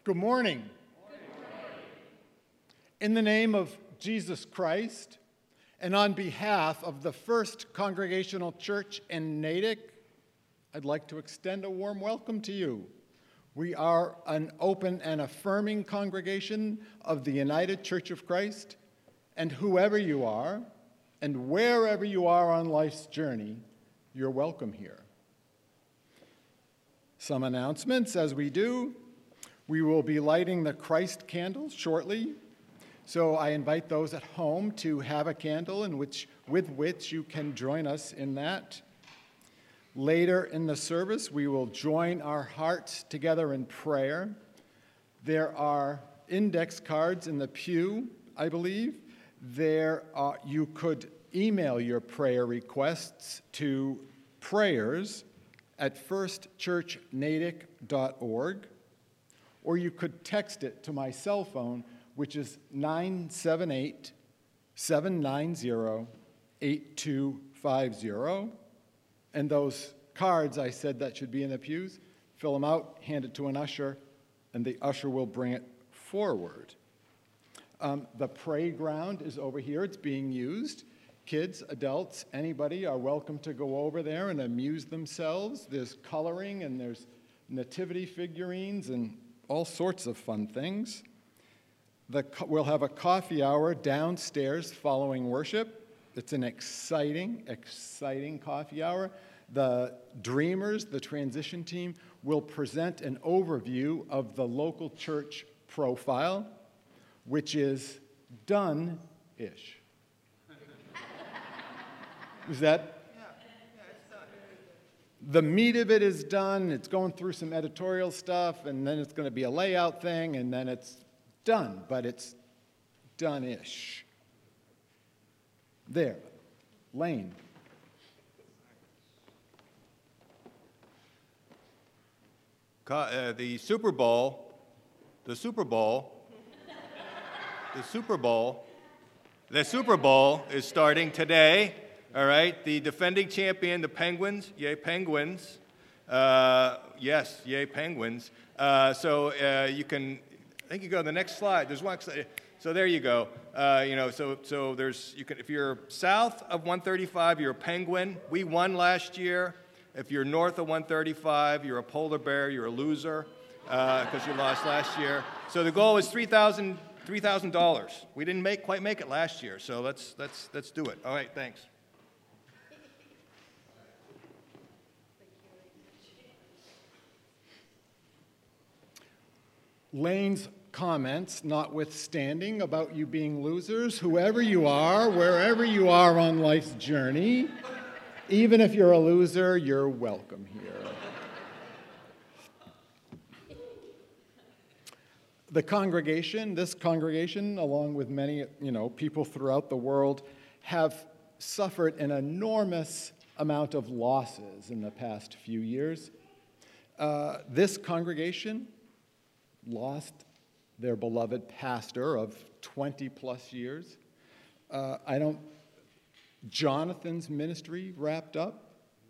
Good morning. In the name of Jesus Christ, and on behalf of the First Congregational Church in Natick, I'd like to extend a warm welcome to you. We are an open and affirming congregation of the United Church of Christ, and whoever you are, and wherever you are on life's journey, you're welcome here. Some announcements as we do. We will be lighting the Christ candles shortly, so I invite those at home to have a candle with which you can join us in that. Later in the service, we will join our hearts together in prayer. There are index cards in the pew, I believe. You could email your prayer requests to prayers@firstchurchnatick.org, or you could text it to my cell phone, which is 978-790-8250. And those cards, I said that should be in the pews. Fill them out, hand it to an usher, and the usher will bring it forward. The playground is over here. It's being used. Kids, adults, anybody are welcome to go over there and amuse themselves. There's coloring and there's nativity figurines and all sorts of fun things. We'll have a coffee hour downstairs following worship. It's an exciting coffee hour. The Dreamers, the transition team, will present an overview of the local church profile, which is done-ish. Is that? The meat of it is done. It's going through some editorial stuff, and then it's going to be a layout thing, and then it's done, but it's done-ish. There. Lane. The Super Bowl is starting today. All right, the defending champion, the Penguins, yay Penguins. Yes, yay Penguins. You can, I think you go to the next slide. There's one. So there you go. So there's if you're south of 135, you're a Penguin. We won last year. If you're north of 135, you're a polar bear. You're a loser because you lost last year. So the goal is $3,000. We didn't quite make it last year. So let's do it. All right, thanks. Lane's comments, notwithstanding, about you being losers, whoever you are, wherever you are on life's journey, even if you're a loser, you're welcome here. This congregation, along with many, people throughout the world, have suffered an enormous amount of losses in the past few years. This congregation lost their beloved pastor of 20-plus years. Jonathan's ministry wrapped up.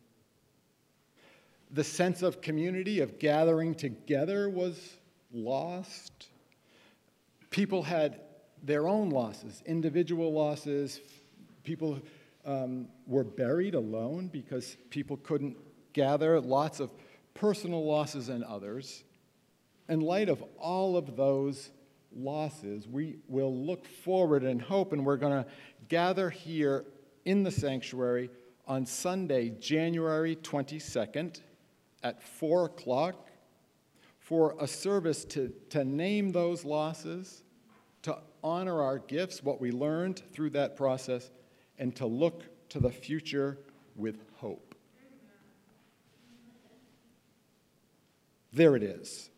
The sense of community, of gathering together, was lost. People had their own losses, individual losses. People were buried alone because people couldn't gather. Lots of personal losses and others. In light of all of those losses, we will look forward and hope, and we're going to gather here in the sanctuary on Sunday, January 22nd at 4 o'clock for a service to name those losses, to honor our gifts, what we learned through that process, and to look to the future with hope. There it is.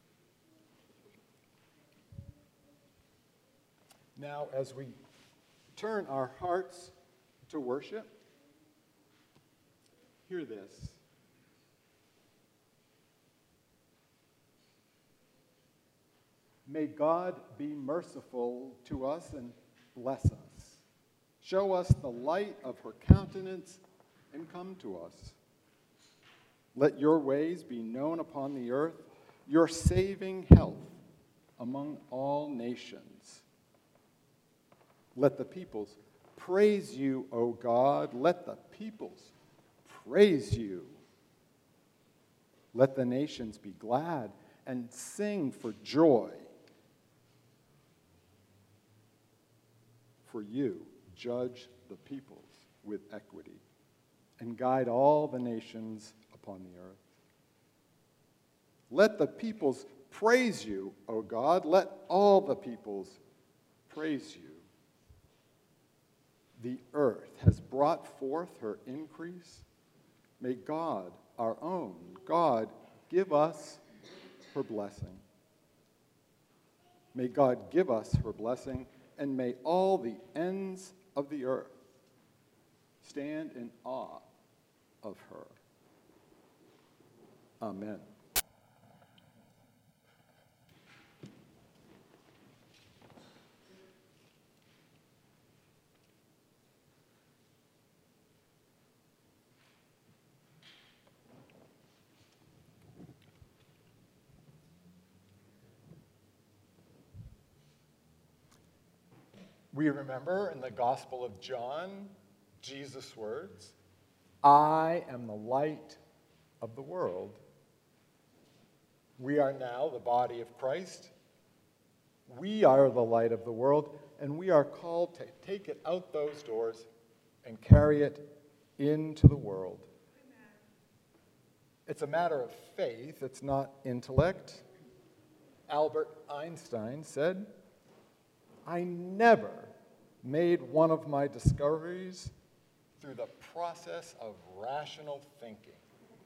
Now, as we turn our hearts to worship, hear this. May God be merciful to us and bless us. Show us the light of her countenance and come to us. Let your ways be known upon the earth, your saving health among all nations. Let the peoples praise you, O God. Let the peoples praise you. Let the nations be glad and sing for joy. For you judge the peoples with equity and guide all the nations upon the earth. Let the peoples praise you, O God. Let all the peoples praise you. The earth has brought forth her increase. May God, our own God, give us her blessing. May God give us her blessing, and may all the ends of the earth stand in awe of her. Amen. We remember in the Gospel of John, Jesus' words, I am the light of the world. We are now the body of Christ. We are the light of the world, and we are called to take it out those doors and carry it into the world. Amen. It's a matter of faith, it's not intellect. Albert Einstein said, I never made one of my discoveries through the process of rational thinking.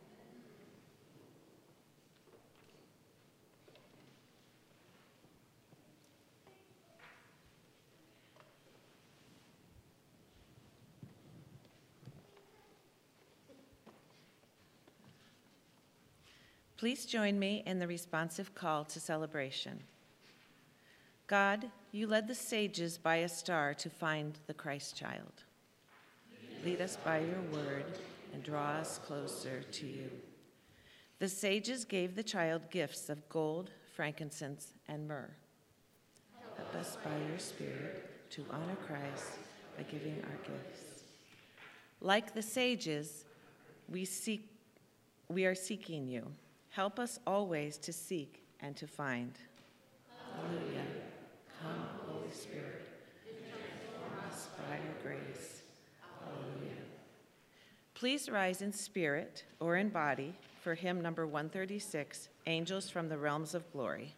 Please join me in the responsive call to celebration. God, you led the sages by a star to find the Christ child. Lead us by your word and draw us closer to you. The sages gave the child gifts of gold, frankincense, and myrrh. Help us by your Spirit to honor Christ by giving our gifts. Like the sages, we are seeking you. Help us always to seek and to find. Hallelujah. Come, Holy Spirit, transform us by your grace. Hallelujah. Please rise in spirit or in body for hymn number 136, Angels from the Realms of Glory.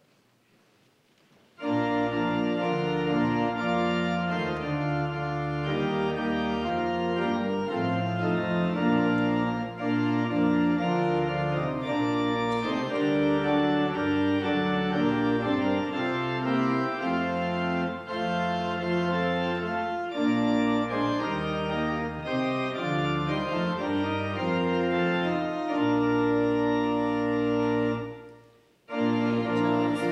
Angels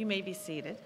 You may be seated.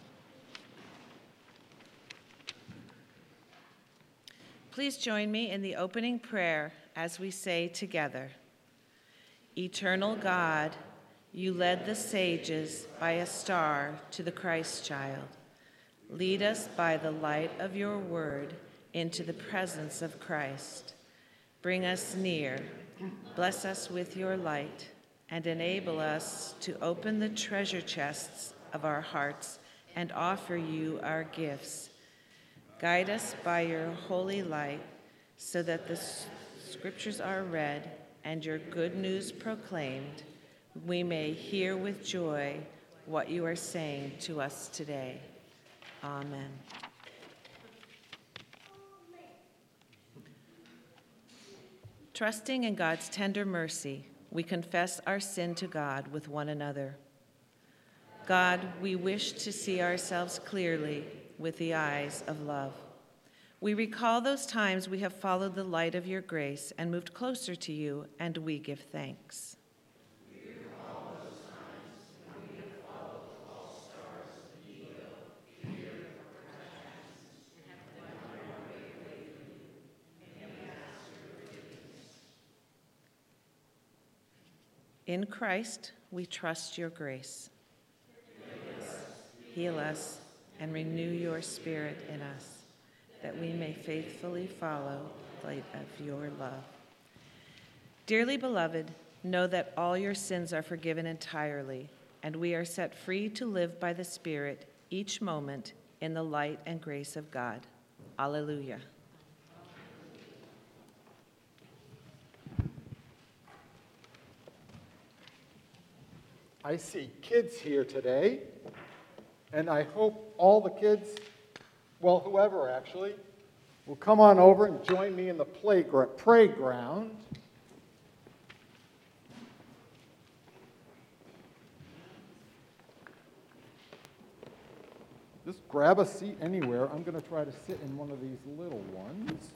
Please join me in the opening prayer as we say together, Eternal God, you led the sages by a star to the Christ child. Lead us by the light of your word into the presence of Christ. Bring us near, bless us with your light, and enable us to open the treasure chests of our hearts and offer you our gifts. Guide us by your holy light so that the scriptures are read and your good news proclaimed. We may hear with joy what you are saying to us today. Amen. Trusting in God's tender mercy, we confess our sin to God with one another. God, we wish to see ourselves clearly with the eyes of love. We recall those times we have followed the light of your grace and moved closer to you, and we give thanks. In Christ, we trust your grace. Heal us and renew your spirit in us, that we may faithfully follow the light of your love. Dearly beloved, know that all your sins are forgiven entirely, and we are set free to live by the Spirit each moment in the light and grace of God. Alleluia. I see kids here today, and I hope all the kids, well, whoever actually, will come on over and join me in the playground. Just grab a seat anywhere. I'm going to try to sit in one of these little ones.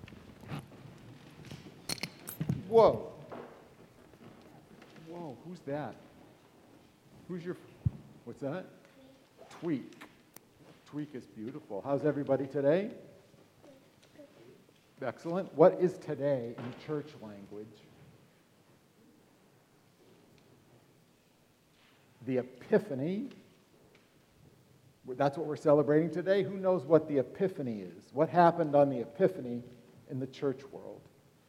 Whoa. Whoa, who's that? What's that? Tweak. Tweak is beautiful. How's everybody today? Excellent. What is today in church language? The Epiphany. That's what we're celebrating today. Who knows what the Epiphany is? What happened on the Epiphany in the church world?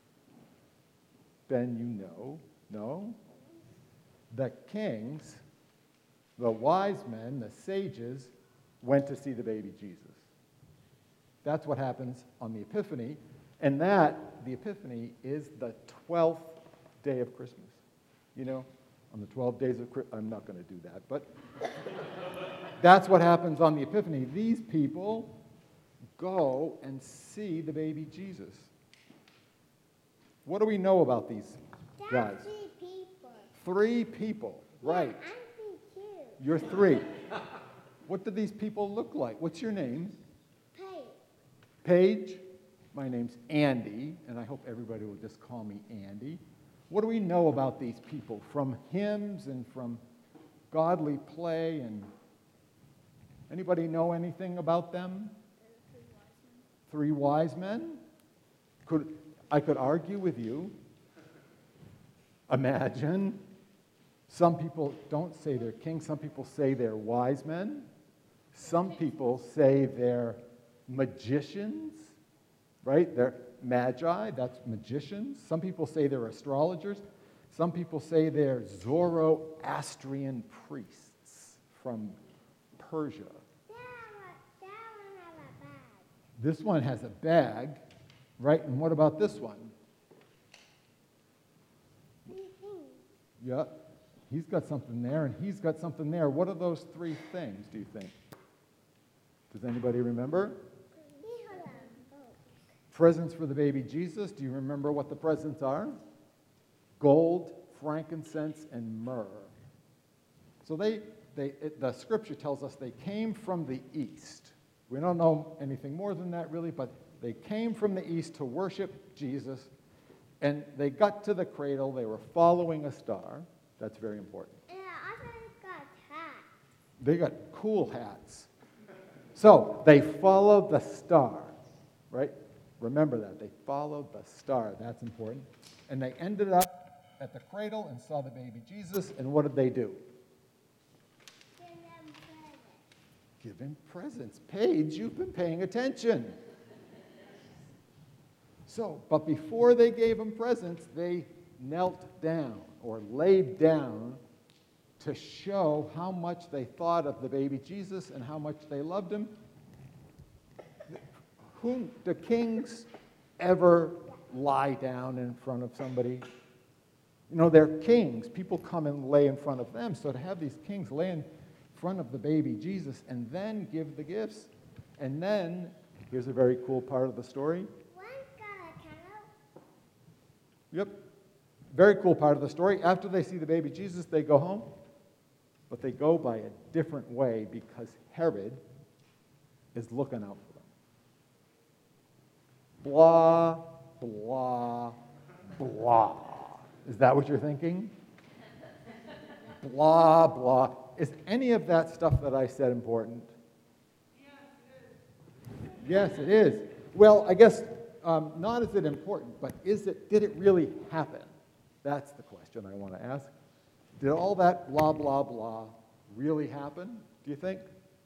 Ben, you know. No? The kings, the wise men, the sages, went to see the baby Jesus. That's what happens on the Epiphany. And the Epiphany, is the 12th day of Christmas. You know, on the 12 days of Christmas, I'm not going to do that, but that's what happens on the Epiphany. These people go and see the baby Jesus. What do we know about these guys? 3 people, right. Yeah, I'm 3 too. You're 3. What do these people look like? What's your name? Paige. My name's Andy, and I hope everybody will just call me Andy. What do we know about these people from hymns and from godly play? And anybody know anything about them? 3 wise men. I could argue with you. Imagine. Some people don't say they're kings. Some people say they're wise men. Some people say they're magicians, right? They're magi, that's magicians. Some people say they're astrologers. Some people say they're Zoroastrian priests from Persia. That one has a bag. This one has a bag, right? And what about this one? Yeah, he's got something there, and he's got something there. What are those 3 things, do you think? Does anybody remember? Presents for the baby Jesus. Do you remember what the presents are? Gold, frankincense, and myrrh. So the scripture tells us they came from the east. We don't know anything more than that, really, but they came from the east to worship Jesus, and they got to the cradle. They were following a star. That's very important. And I also got a hat. They got cool hats. So they followed the star, right? Remember that. They followed the star. That's important. And they ended up at the cradle and saw the baby Jesus. And what did they do? Give him presents. Paige, you've been paying attention. So, but before they gave him presents, they knelt down or laid down to show how much they thought of the baby Jesus and how much they loved him. Do kings ever lie down in front of somebody? You know, they're kings. People come and lay in front of them. So to have these kings lay in front of the baby Jesus and then give the gifts, and then, here's a very cool part of the story. Yep. Very cool part of the story. After they see the baby Jesus, they go home. But they go by a different way because Herod is looking out for them. Blah, blah, blah. Is that what you're thinking? Blah, blah. Is any of that stuff that I said important? Yes, it is. Well, I guess not is it important, but did it really happen? That's the question I want to ask. Did all that blah, blah, blah really happen, do you think?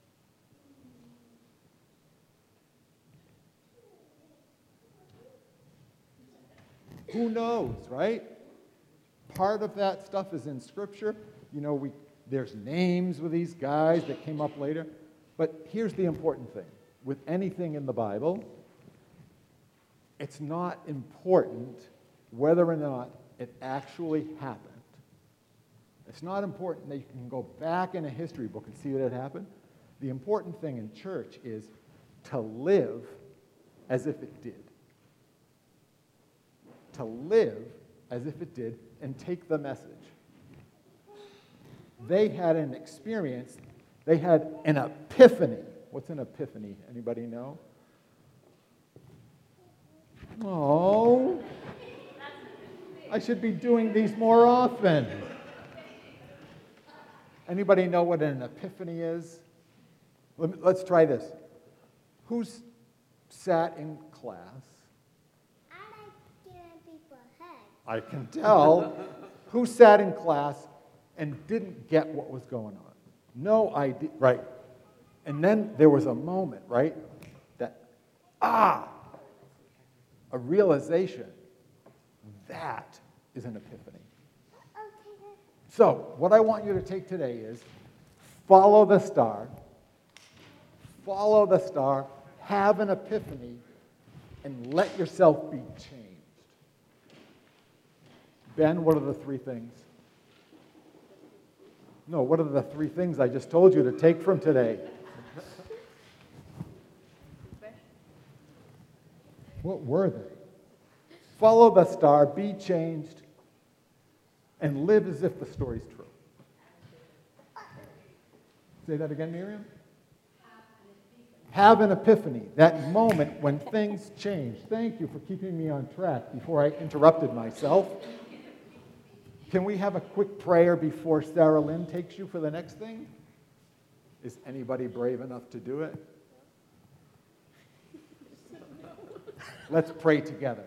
Who knows, right? Part of that stuff is in Scripture. You know, there's names with these guys that came up later. But here's the important thing. With anything in the Bible, it's not important whether or not it actually happened. It's not important that you can go back in a history book and see that it happened. The important thing in church is to live as if it did. To live as if it did and take the message. They had an experience. They had an epiphany. What's an epiphany? Anybody know? Oh, I should be doing these more often. Anybody know what an epiphany is? Let's try this. Who's sat in class? I like giving people hugs. I can tell. Who sat in class and didn't get what was going on? No idea. Right. And then there was a moment, right? That, a realization. That is an epiphany. Okay. So, what I want you to take today is follow the star, have an epiphany, and let yourself be changed. Ben, what are the three things? No, what are the three things I just told you to take from today? What were they? Follow the star, be changed, and live as if the story's true. Say that again, Miriam? Have an epiphany, that moment when things change. Thank you for keeping me on track before I interrupted myself. Can we have a quick prayer before Sarah Lynn takes you for the next thing? Is anybody brave enough to do it? Let's pray together.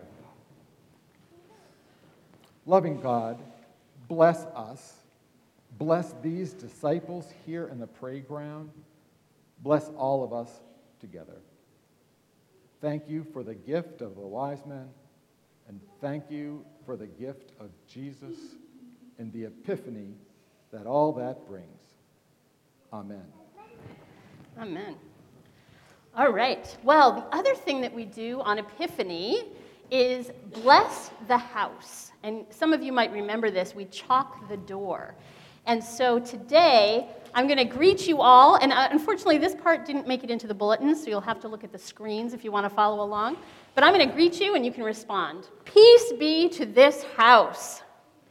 Loving God, bless us. Bless these disciples here in the playground. Bless all of us together. Thank you for the gift of the wise men, and thank you for the gift of Jesus and the epiphany that all that brings. Amen. Amen. All right. Well, the other thing that we do on Epiphany is bless the house. And some of you might remember this. We chalk the door. And so today, I'm going to greet you all. And unfortunately, this part didn't make it into the bulletin, so you'll have to look at the screens if you want to follow along. But I'm going to greet you, and you can respond. Peace be to this house.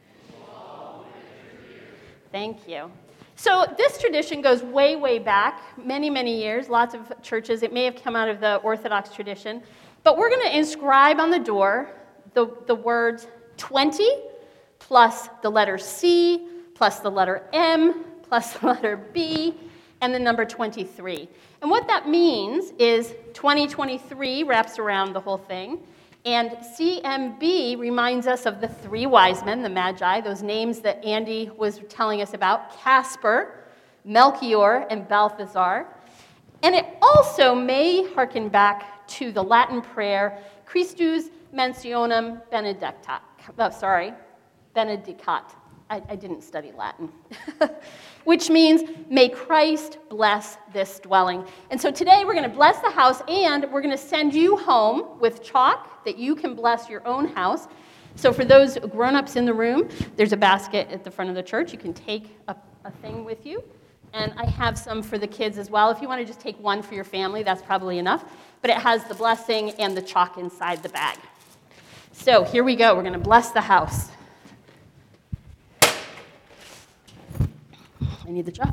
Thank you. So this tradition goes way, way back, many, many years, lots of churches. It may have come out of the Orthodox tradition. But we're going to inscribe on the door the words 20 plus the letter C plus the letter M plus the letter B and the number 23. And what that means is 2023 wraps around the whole thing, and CMB reminds us of the three wise men, the Magi, those names that Andy was telling us about, Casper, Melchior, and Balthazar. And it also may harken back to the Latin prayer, Christus mentionem benedictat. Benedicat. I didn't study Latin. Which means, may Christ bless this dwelling. And so today we're going to bless the house, and we're going to send you home with chalk that you can bless your own house. So for those grown-ups in the room, there's a basket at the front of the church. You can take a thing with you. And I have some for the kids as well. If you want to just take one for your family, that's probably enough. But it has the blessing and the chalk inside the bag. So here we go. We're going to bless the house. I need the chalk.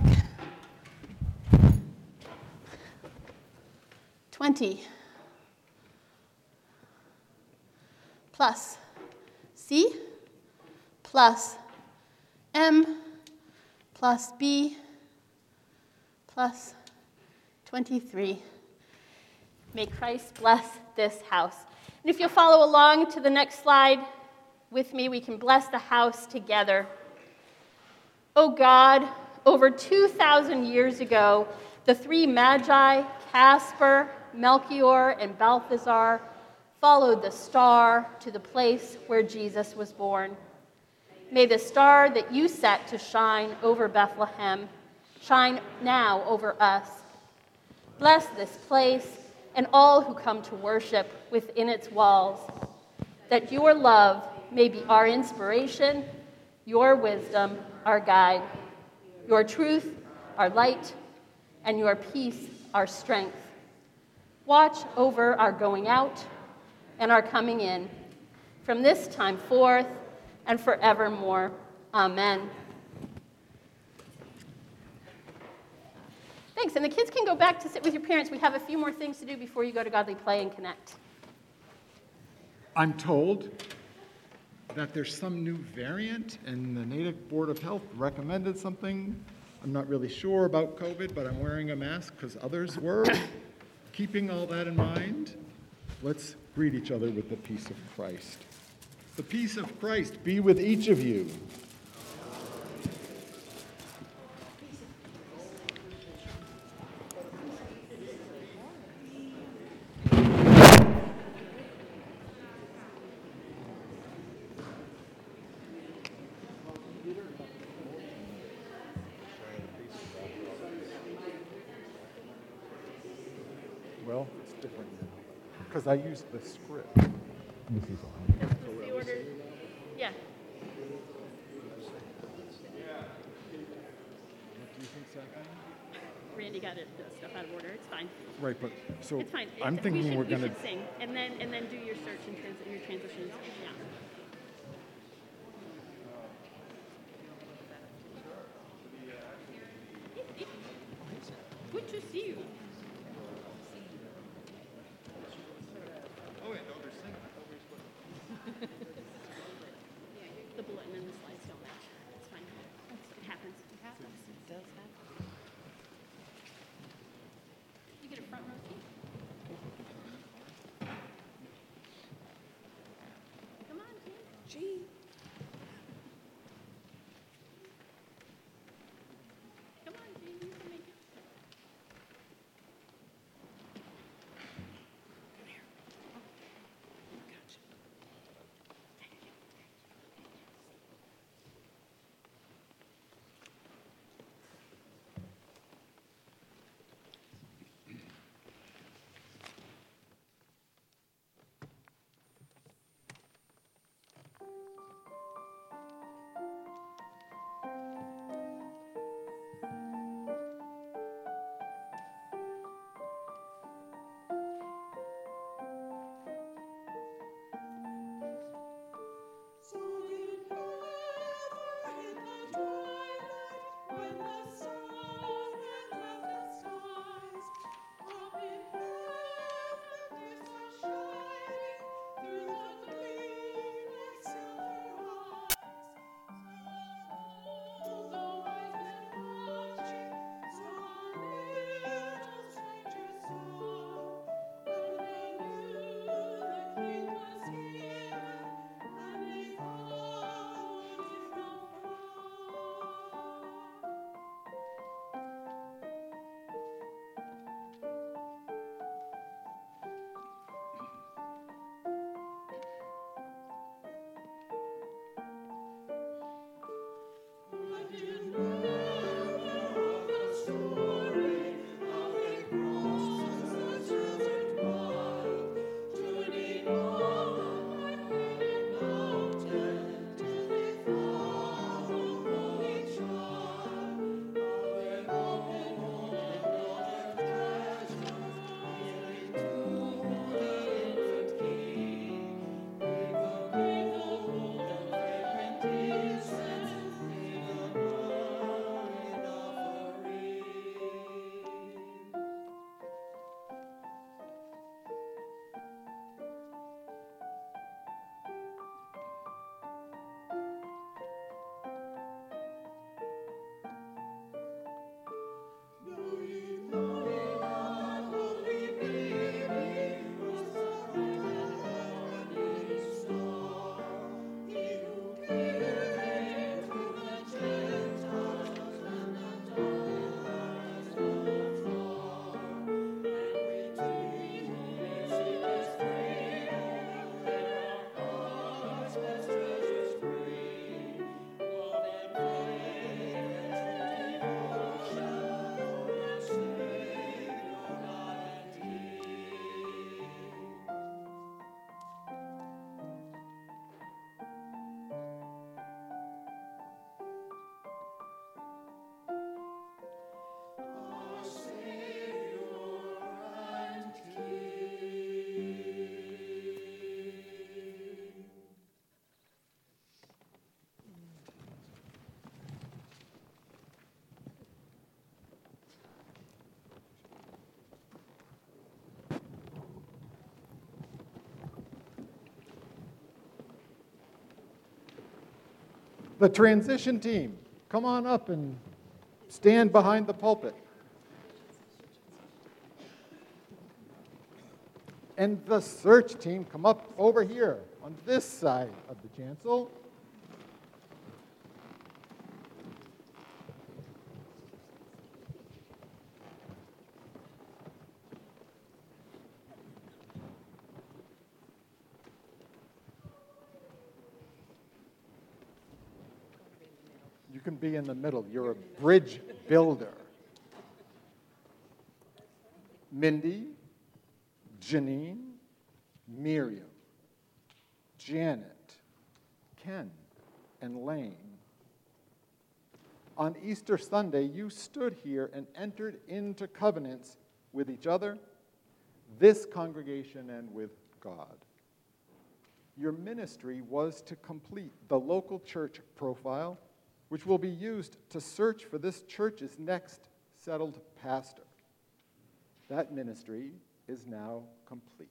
20 plus C plus M plus B plus 23. May Christ bless this house. And if you'll follow along to the next slide with me, we can bless the house together. Oh God, over 2,000 years ago, the three Magi, Casper, Melchior, and Balthazar, followed the star to the place where Jesus was born. May the star that you set to shine over Bethlehem shine now over us. Bless this place and all who come to worship within its walls, that your love may be our inspiration, your wisdom, our guide, your truth, our light, and your peace, our strength. Watch over our going out and our coming in, from this time forth and forevermore. Amen. Thanks, and the kids can go back to sit with your parents. We have a few more things to do before you go to Godly Play and Connect. I'm told that there's some new variant, and the Natick Board of Health recommended something. I'm not really sure about COVID, but I'm wearing a mask because others were. Keeping all that in mind, let's greet each other with the peace of Christ. The peace of Christ be with each of you. Well, it's different now, because I used the script. The order, yeah. What do you think, Zach? Randy got it, the stuff out of order. It's fine. Right, but, so, It's fine. I'm thinking we're You gonna, should sing, and then do your search and your transitions. Yeah. Good to see you. Oh, wait, no, they're singing. The bulletin and the slides don't match. It's fine. It happens. It happens. It does happen. You get a front row seat. Come on, Jean. Come on, Jean. You can make it. The transition team, come on up and stand behind the pulpit. And the search team, come up over here on this side of the chancel. You can be in the middle. You're a bridge builder. Mindy, Janine, Miriam, Janet, Ken, and Lane. On Easter Sunday, you stood here and entered into covenants with each other, this congregation, and with God. Your ministry was to complete the local church profile, which will be used to search for this church's next settled pastor. That ministry is now complete.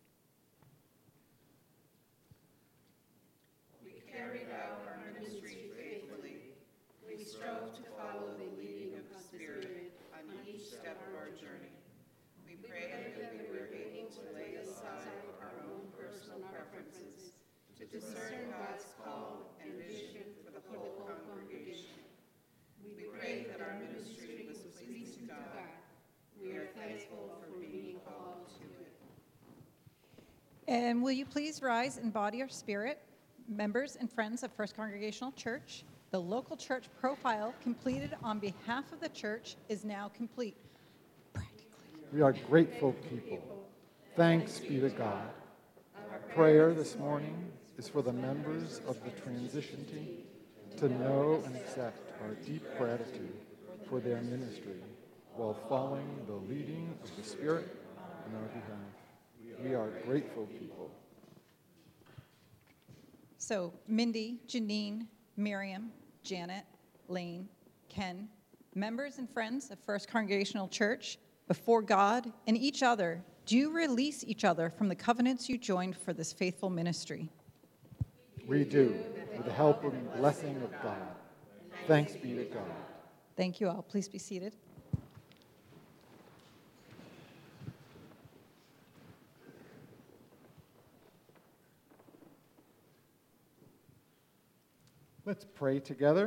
We carried out our ministry faithfully. We strove to follow the leading of the Spirit on each step of our journey. We prayed that we were able to lay aside our own personal preferences to discern God's call and vision for the whole congregation. We prayed that our ministry was pleasing to God. We are thankful for being called to it. And will you please rise in body or spirit, members and friends of First Congregational Church? The local church profile completed on behalf of the church is now complete. We are grateful people. Thanks be to God. Our prayer this morning is for the members of the transition team to know and accept our deep gratitude for their ministry while following the leading of the Spirit on our behalf. We are grateful people. So, Mindy, Janine, Miriam, Janet, Lane, Ken, members and friends of First Congregational Church, before God and each other, do you release each other from the covenants you joined for this faithful ministry? We do, with the help and blessing of God. Thanks be to God. Thank you all. Please be seated. Let's pray together.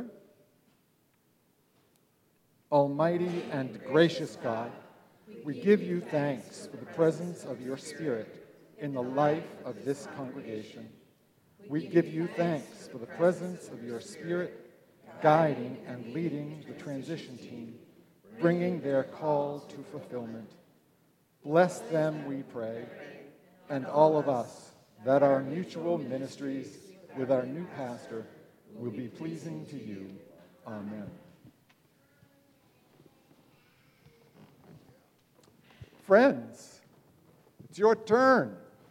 Almighty and gracious God, we give you thanks for the presence of your Spirit in the life of this congregation. We give you thanks for the presence of your Spirit guiding and leading the transition team, bringing their call to fulfillment. Bless them, we pray, and all of us, that our mutual ministries with our new pastor will be pleasing to you. Amen. Friends, it's your turn.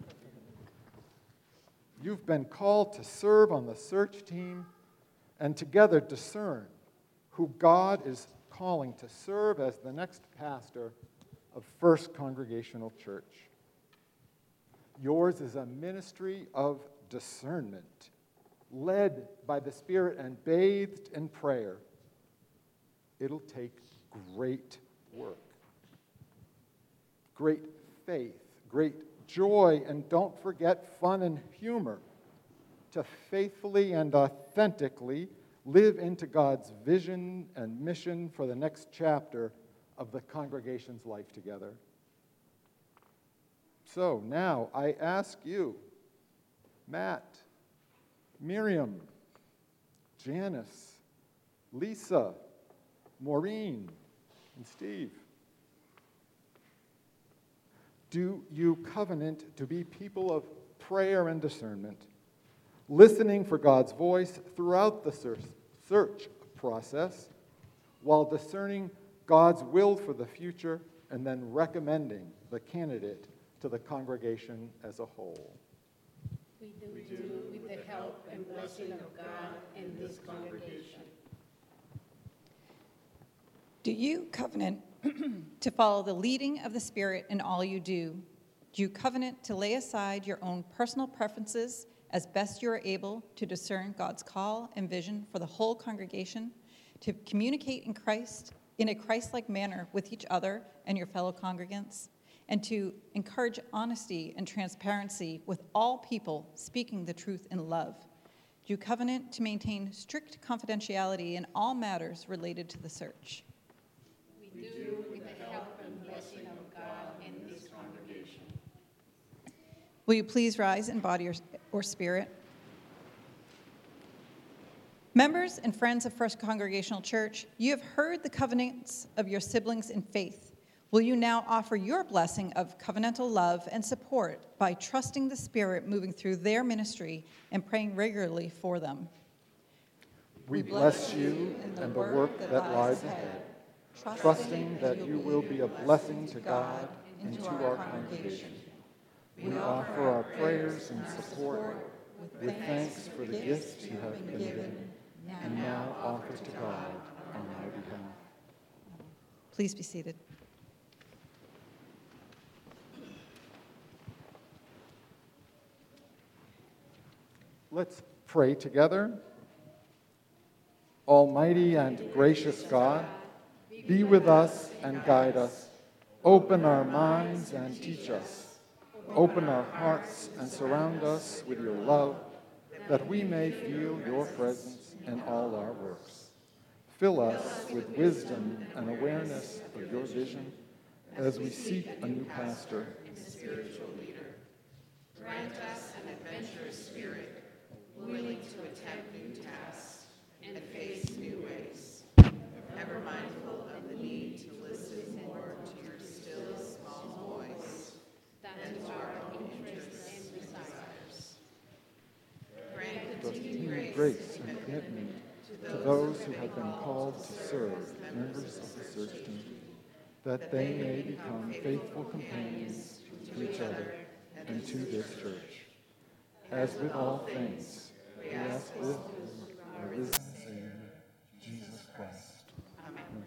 You've been called to serve on the search team and together discern who God is calling to serve as the next pastor of First Congregational Church. Yours is a ministry of discernment, led by the Spirit and bathed in prayer. It'll take great work, great faith, great joy, and don't forget fun and humor to faithfully and authentically live into God's vision and mission for the next chapter of the congregation's life together. So now I ask you, Matt, Miriam, Janice, Lisa, Maureen, and Steve, do you covenant to be people of prayer and discernment, listening for God's voice throughout the search process, while discerning God's will for the future and then recommending the candidate to the congregation as a whole? We do with the help and blessing of God and this congregation. Do you covenant to follow the leading of the Spirit in all you do? Do you covenant to lay aside your own personal preferences as best you are able to discern God's call and vision for the whole congregation, to communicate in a Christ-like manner with each other and your fellow congregants, and to encourage honesty and transparency with all people speaking the truth in love. Do you covenant to maintain strict confidentiality in all matters related to the search? We do, with the help and blessing of God and this congregation. Will you please rise in body or spirit? Members and friends of First Congregational Church, you have heard the covenants of your siblings in faith. Will you now offer your blessing of covenantal love and support by trusting the Spirit moving through their ministry and praying regularly for them? We bless you and the work that lies ahead, trusting that you will be a blessing to God and to our congregation. We offer our prayers and support with thanks for the gifts you have been given and now offer to God on our behalf. Please be seated. Let's pray together. Almighty and gracious God, be with us and guide us. Open our minds and teach us. Open our hearts and surround us with your love, that we may feel your presence in all our works. Fill us with wisdom and awareness of your vision as we seek a new pastor. Spiritual leader. Grant us an adventurous spirit, willing to attempt new tasks and face new ways, ever mindful of the need to listen more to your still small voice than to our own interests and desires. Grant continued grace And commitment to those who have been called to serve, members of the search team, that they may become faithful companions to each other and to this church. As with all things, we ask this through our risen Savior, Jesus Christ. Amen.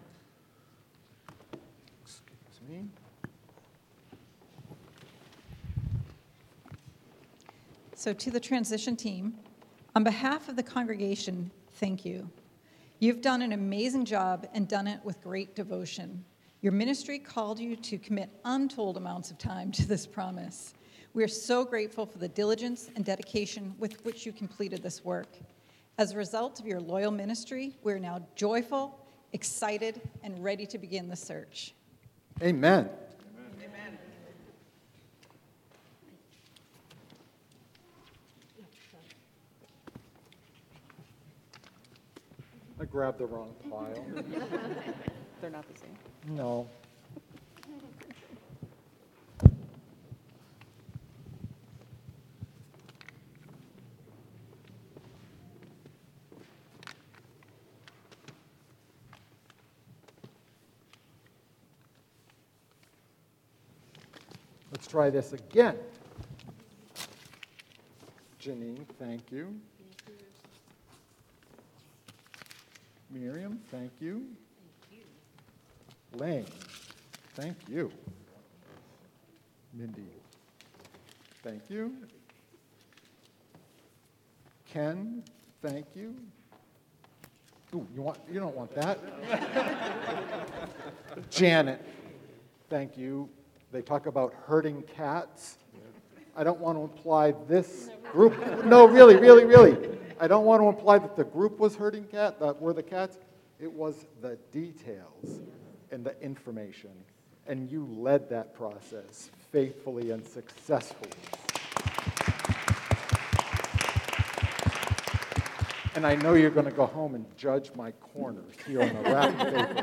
Excuse me. So to the transition team, on behalf of the congregation, thank you. You've done an amazing job and done it with great devotion. Your ministry called you to commit untold amounts of time to this promise. We are so grateful for the diligence and dedication with which you completed this work. As a result of your loyal ministry, we are now joyful, excited, and ready to begin the search. Amen. Amen. I grabbed the wrong pile. They're not the same. No. Let's try this again. Janine, thank you. Miriam, thank you. Lane, thank you. Mindy, thank you. Ken, thank you. Ooh, you don't want that. Janet, thank you. They talk about herding cats. I don't want to imply this group. No, really. I don't want to imply that the group was herding that were the cats. It was the details and the information. And you led that process faithfully and successfully. And I know you're going to go home and judge my corners here on the wrapping paper.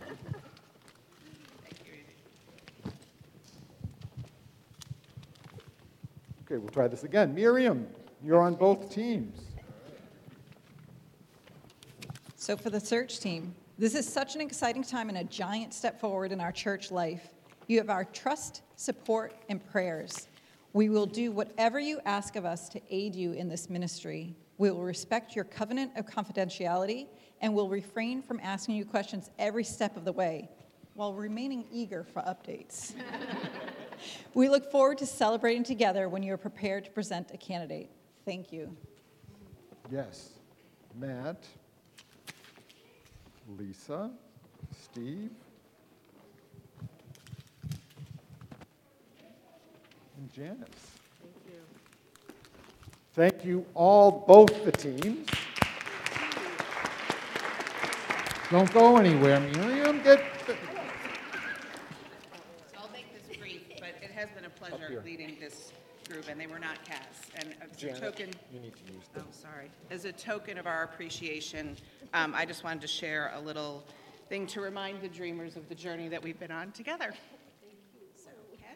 Okay, we'll try this again. Miriam, you're on both teams. So for the search team, this is such an exciting time and a giant step forward in our church life. You have our trust, support, and prayers. We will do whatever you ask of us to aid you in this ministry. We will respect your covenant of confidentiality and will refrain from asking you questions every step of the way while remaining eager for updates. We look forward to celebrating together when you are prepared to present a candidate. Thank you. Yes. Matt, Lisa, Steve, and Janice. Thank you all, both the teams. Don't go anywhere, Miriam. So I'll make this brief, but it has been a pleasure leading this group, and they were not cast. And as a token, You need to use oh, sorry. As a token of our appreciation, I just wanted to share a little thing to remind the dreamers of the journey that we've been on together. So, Ken?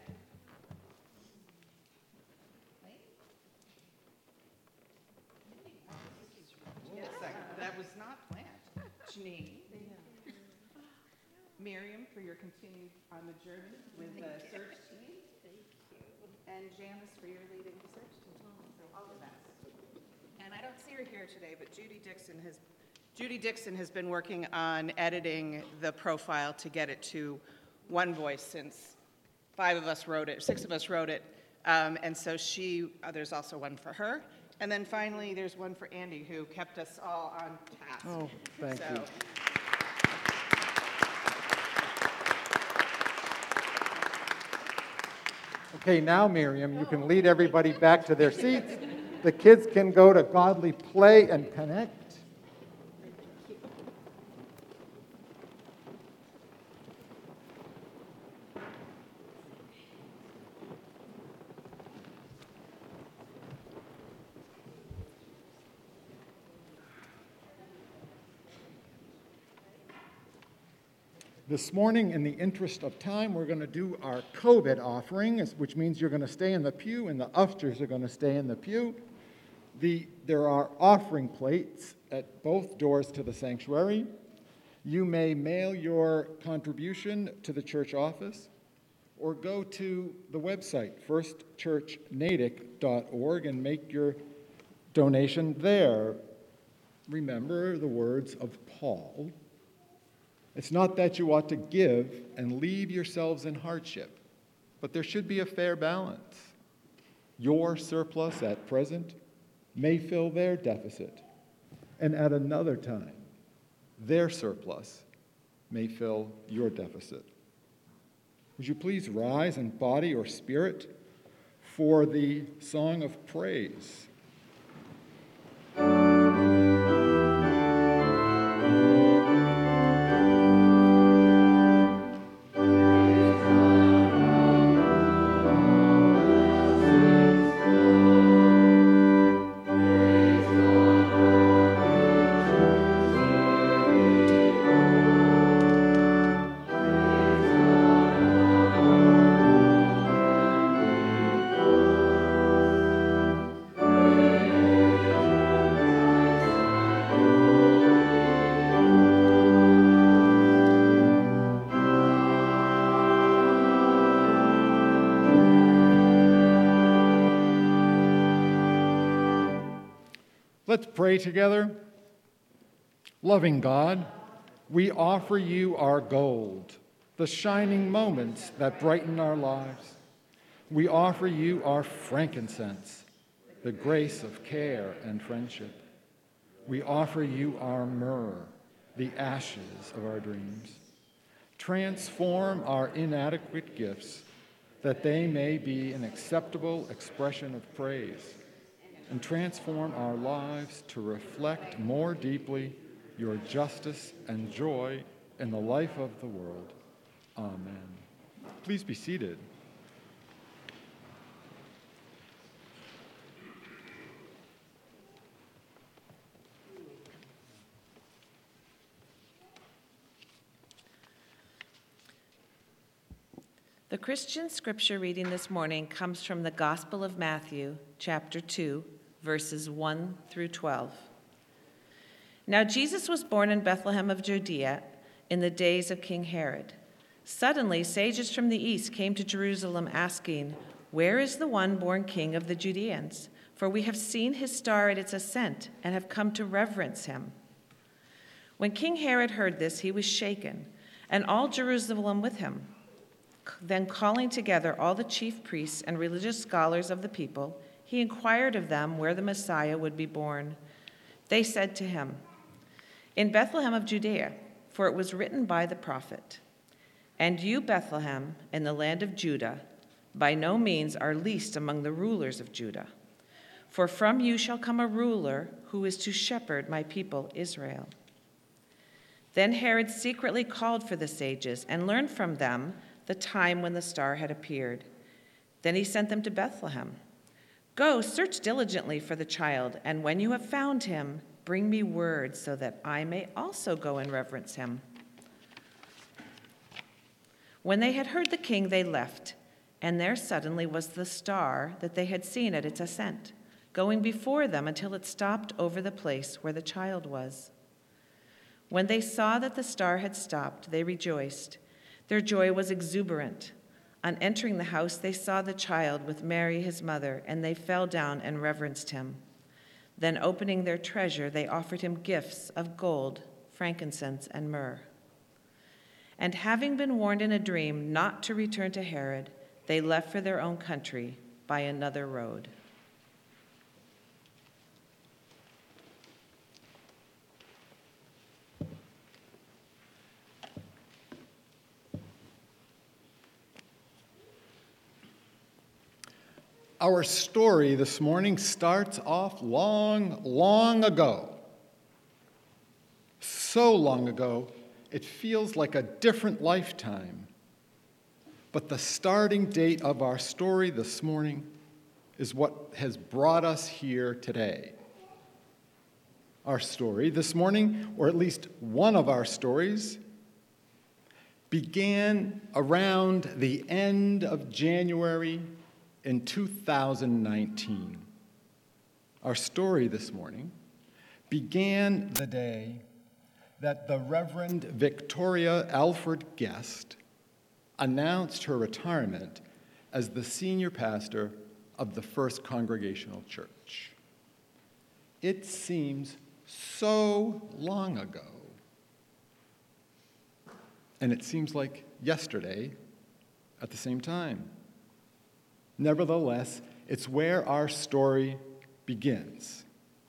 Yes, that was not planned. Janine? Miriam, for your continued on the journey with the search team. And Janice, for your leading the search team. So all the best. And I don't see her here today, but Judy Dixon has been working on editing the profile to get it to one voice since 6 of us wrote it. And so there's also one for her. And then finally, there's one for Andy, who kept us all on task. Oh, thank you. Okay, now, Miriam, you can lead everybody back to their seats. The kids can go to Godly Play and Connect. This morning, in the interest of time, we're going to do our COVID offering, which means you're going to stay in the pew and the ushers are going to stay in the pew. There are offering plates at both doors to the sanctuary. You may mail your contribution to the church office or go to the website, firstchurchnatick.org, and make your donation there. Remember the words of Paul. It's not that you ought to give and leave yourselves in hardship, but there should be a fair balance. Your surplus at present may fill their deficit, and at another time, their surplus may fill your deficit. Would you please rise in body or spirit for the song of praise? Let's pray together. Loving God, we offer you our gold, the shining moments that brighten our lives. We offer you our frankincense, the grace of care and friendship. We offer you our myrrh, the ashes of our dreams. Transform our inadequate gifts that they may be an acceptable expression of praise, and transform our lives to reflect more deeply your justice and joy in the life of the world. Amen. Please be seated. The Christian scripture reading this morning comes from the Gospel of Matthew, chapter 2, verses 1 through 12. Now Jesus was born in Bethlehem of Judea in the days of King Herod. Suddenly, sages from the east came to Jerusalem asking, "Where is the one born king of the Judeans? For we have seen his star at its ascent and have come to reverence him." When King Herod heard this, he was shaken, and all Jerusalem with him. Then calling together all the chief priests and religious scholars of the people, he inquired of them where the Messiah would be born. They said to him, "In Bethlehem of Judea, for it was written by the prophet, 'And you, Bethlehem, in the land of Judah, by no means are least among the rulers of Judah. For from you shall come a ruler who is to shepherd my people Israel.' Then Herod secretly called for the sages and learned from them the time when the star had appeared. Then he sent them to Bethlehem. 'Go, search diligently for the child, and when you have found him, bring me word so that I may also go and reverence him.' When they had heard the king, they left, and there suddenly was the star that they had seen at its ascent, going before them until it stopped over the place where the child was. When they saw that the star had stopped, they rejoiced. Their joy was exuberant. On entering the house, they saw the child with Mary, his mother, and they fell down and reverenced him. Then, opening their treasure, they offered him gifts of gold, frankincense, and myrrh. And having been warned in a dream not to return to Herod, they left for their own country by another road." Our story this morning starts off long, long ago. So long ago, it feels like a different lifetime. But the starting date of our story this morning is what has brought us here today. Our story this morning, or at least one of our stories, began around the end of January in 2019. Our story this morning began the day that the Reverend Victoria Alford Guest announced her retirement as the senior pastor of the First Congregational Church. It seems so long ago, and it seems like yesterday at the same time. Nevertheless, it's where our story begins.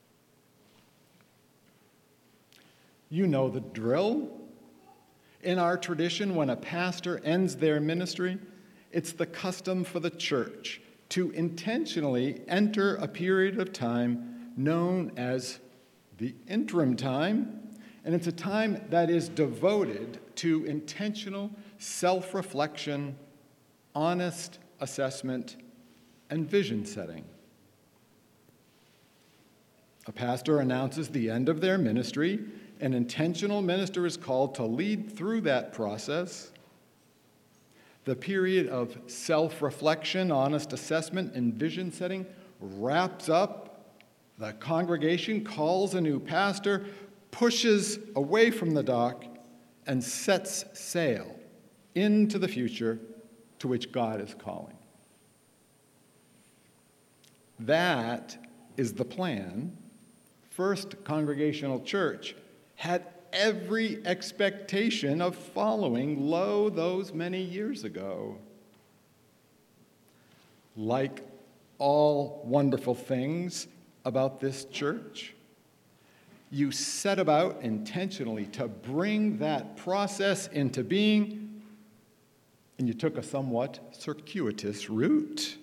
You know the drill. In our tradition, when a pastor ends their ministry, it's the custom for the church to intentionally enter a period of time known as the interim time, and it's a time that is devoted to intentional self-reflection, honest assessment, and vision setting. A pastor announces the end of their ministry. An intentional minister is called to lead through that process. The period of self-reflection, honest assessment, and vision setting wraps up. The congregation calls a new pastor, pushes away from the dock, and sets sail into the future to which God is calling. That is the plan First Congregational Church had every expectation of following lo those many years ago. Like all wonderful things about this church, you set about intentionally to bring that process into being, and you took a somewhat circuitous route.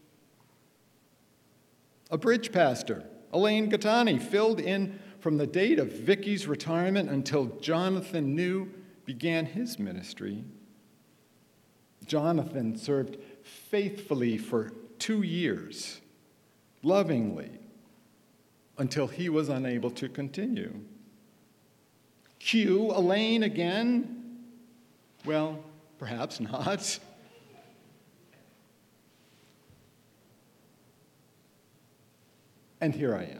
A bridge pastor, Elaine Gattani, filled in from the date of Vicky's retirement until Jonathan New began his ministry. Jonathan served faithfully for 2 years, lovingly, until he was unable to continue. Cue Elaine again? Well, perhaps not. And here I am.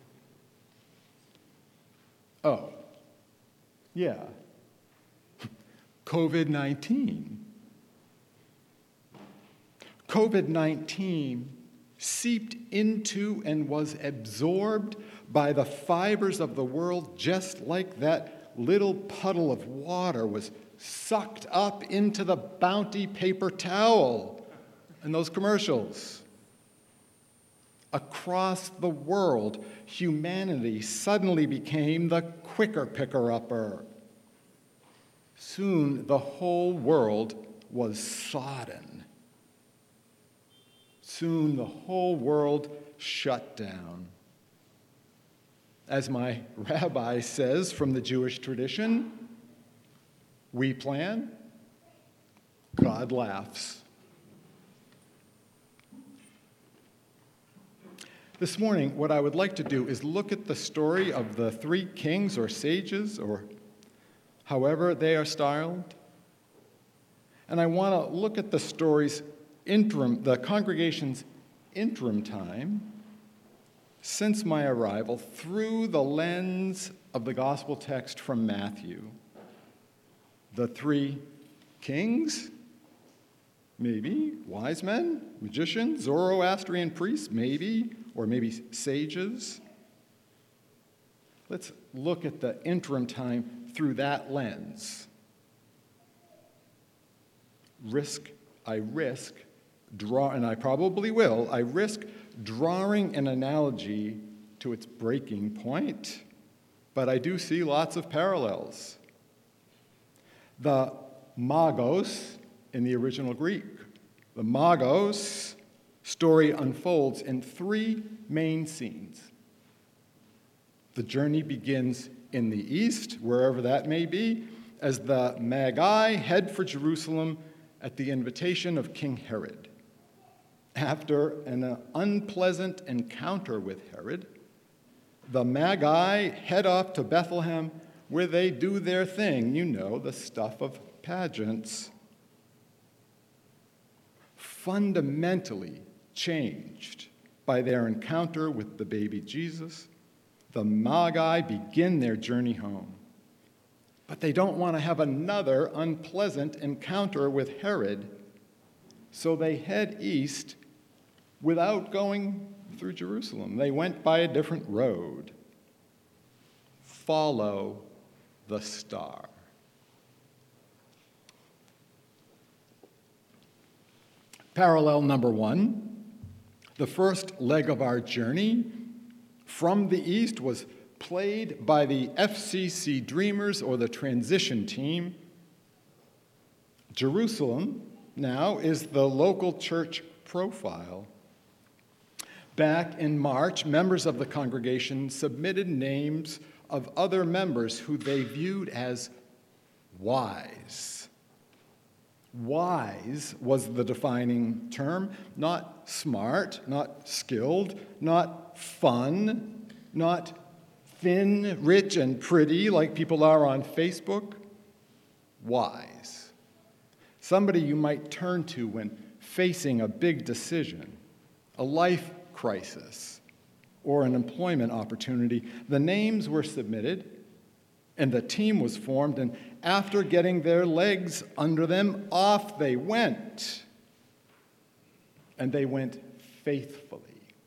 Oh, yeah. COVID-19. COVID-19 seeped into and was absorbed by the fibers of the world just like that little puddle of water was sucked up into the Bounty paper towel in those commercials. Across the world, humanity suddenly became the quicker picker-upper. Soon the whole world was sodden. Soon the whole world shut down. As my rabbi says from the Jewish tradition, we plan, God laughs. This morning, what I would like to do is look at the story of the three kings or sages, or however they are styled. And I want to look at the story's the congregation's interim time since my arrival through the lens of the gospel text from Matthew. The three kings, maybe wise men, magicians, Zoroastrian priests, maybe, or maybe sages. Let's look at the interim time through that lens. I risk drawing an analogy to its breaking point, but I do see lots of parallels. The magos in the original Greek, the magos story unfolds in three main scenes. The journey begins in the east, wherever that may be, as the Magi head for Jerusalem at the invitation of King Herod. After an unpleasant encounter with Herod, the Magi head off to Bethlehem, where they do their thing, the stuff of pageants. Fundamentally changed by their encounter with the baby Jesus, the Magi begin their journey home. But they don't want to have another unpleasant encounter with Herod, so they head east without going through Jerusalem. They went by a different road. Follow the star. Parallel number one, the first leg of our journey from the east was played by the FCC Dreamers, or the transition team. Jerusalem now is the local church profile. Back in March, members of the congregation submitted names of other members who they viewed as wise. Wise was the defining term, not smart, not skilled, not fun, not thin, rich, and pretty like people are on Facebook. Wise. Somebody you might turn to when facing a big decision, a life crisis, or an employment opportunity. The names were submitted, and the team was formed, and after getting their legs under them, off they went. And they went faithfully.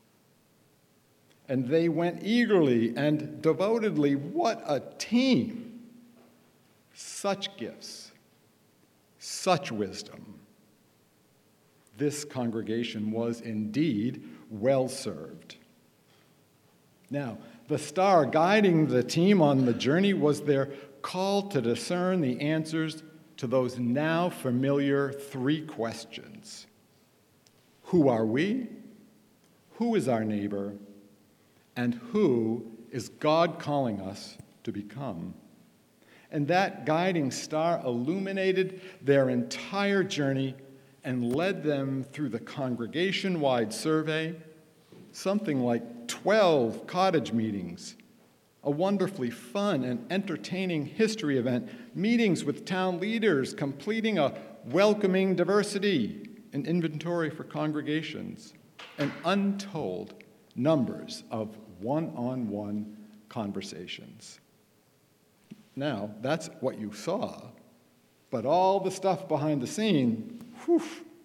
And they went eagerly and devotedly. What a team! Such gifts, such wisdom. This congregation was indeed well served. Now, the star guiding the team on the journey was their call to discern the answers to those now familiar three questions. Who are we? Who is our neighbor? And who is God calling us to become? And that guiding star illuminated their entire journey and led them through the congregation-wide survey, something like 12 cottage meetings, a wonderfully fun and entertaining history event, meetings with town leaders, completing a welcoming diversity, an inventory for congregations, and untold numbers of one-on-one conversations. Now, that's what you saw, but all the stuff behind the scene, whew,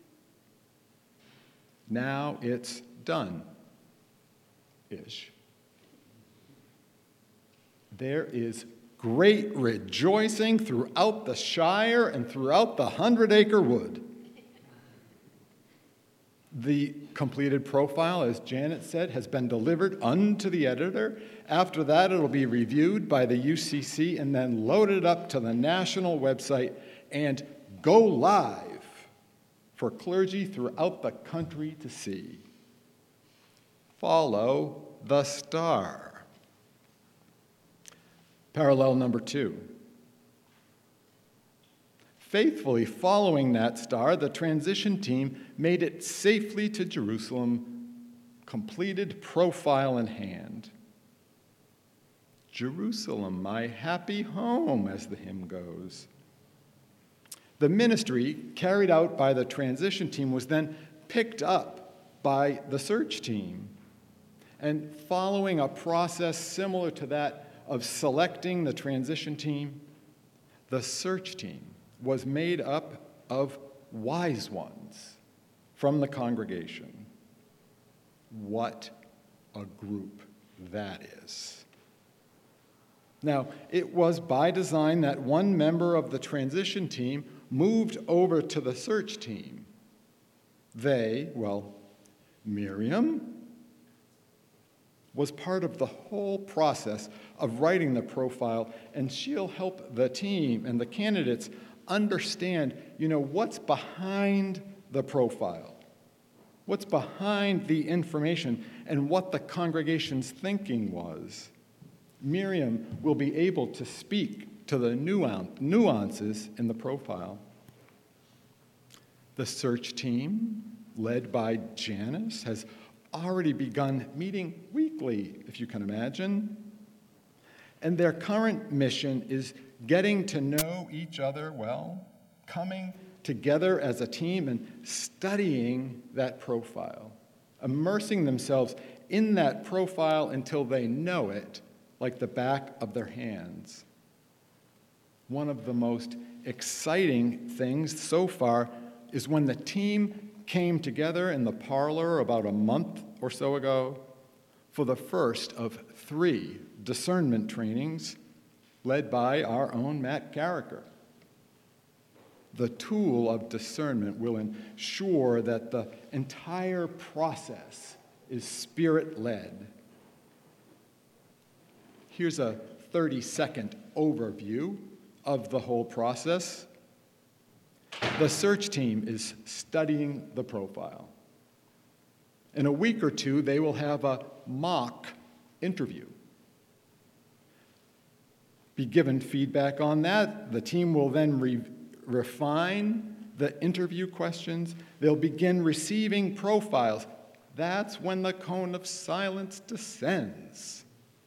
now it's done-ish. There is great rejoicing throughout the Shire and throughout the 100-acre wood. The completed profile, as Janet said, has been delivered unto the editor. After that, it'll be reviewed by the UCC and then loaded up to the national website and go live for clergy throughout the country to see. Follow the star. Parallel number 2. Faithfully following that star, the transition team made it safely to Jerusalem, completed profile in hand. Jerusalem, my happy home, as the hymn goes. The ministry carried out by the transition team was then picked up by the search team. And following a process similar to that of selecting the transition team, the search team was made up of wise ones from the congregation. What a group that is. Now, it was by design that one member of the transition team moved over to the search team. Miriam was part of the whole process of writing the profile, and she'll help the team and the candidates understand, what's behind the profile, what's behind the information, and what the congregation's thinking was. Miriam will be able to speak to the nuances in the profile. The search team, led by Janice, has already begun meeting weekly, if you can imagine. And their current mission is getting to know each other well, coming together as a team and studying that profile, immersing themselves in that profile until they know it like the back of their hands. One of the most exciting things so far is when the team came together in the parlor about a month or so ago for the first of 3 discernment trainings led by our own Matt Carricker. The tool of discernment will ensure that the entire process is Spirit-led. Here's a 30-second overview of the whole process. The search team is studying the profile. In a week or 2, they will have a mock interview. Be given feedback on that. The team will then refine the interview questions. They'll begin receiving profiles. That's when the cone of silence descends.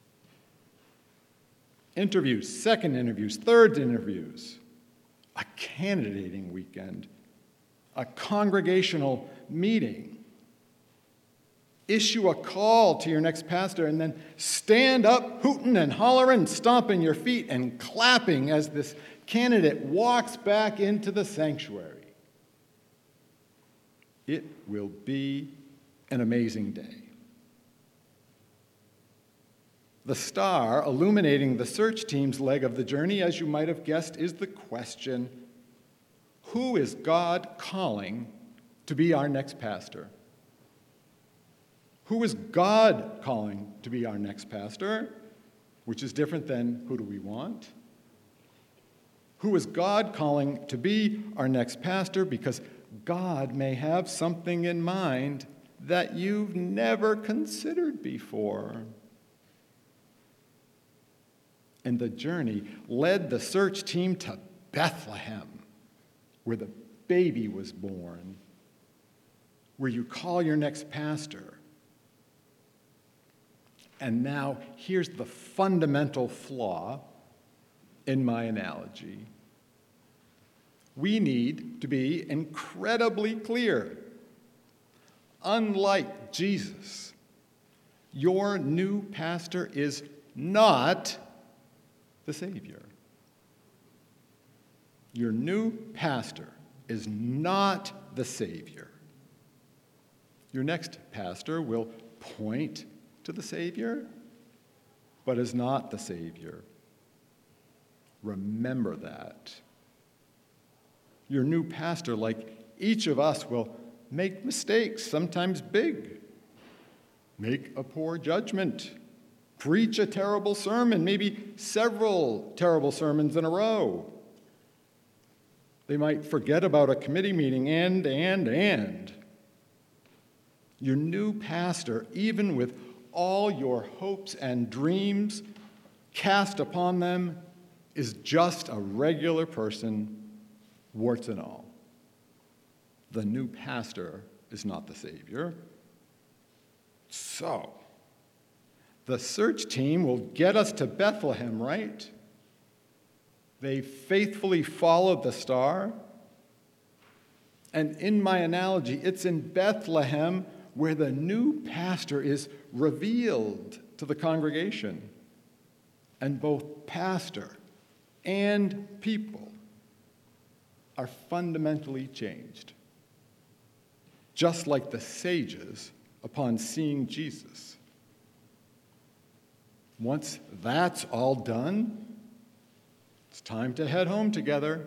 Interviews, second interviews, third interviews, a candidating weekend, a congregational meeting. Issue a call to your next pastor and then stand up hooting and hollering, stomping your feet and clapping as this candidate walks back into the sanctuary. It will be an amazing day. The star illuminating the search team's leg of the journey, as you might have guessed, is the question, who is God calling to be our next pastor? Who is God calling to be our next pastor? Which is different than who do we want? Who is God calling to be our next pastor? Because God may have something in mind that you've never considered before. And the journey led the search team to Bethlehem, where the baby was born, where you call your next pastor. And now, here's the fundamental flaw in my analogy. We need to be incredibly clear. Unlike Jesus, your new pastor is not the Savior. Your new pastor is not the Savior. Your next pastor will point to the Savior, but is not the Savior. Remember that. Your new pastor, like each of us, will make mistakes, sometimes big, make a poor judgment, preach a terrible sermon, maybe several terrible sermons in a row. They might forget about a committee meeting and. Your new pastor, even with all your hopes and dreams cast upon them, is just a regular person, warts and all. The new pastor is not the Savior. So, the search team will get us to Bethlehem, right? They faithfully followed the star. And in my analogy, it's in Bethlehem where the new pastor is revealed to the congregation. And both pastor and people are fundamentally changed, just like the sages upon seeing Jesus. Once that's all done, it's time to head home together.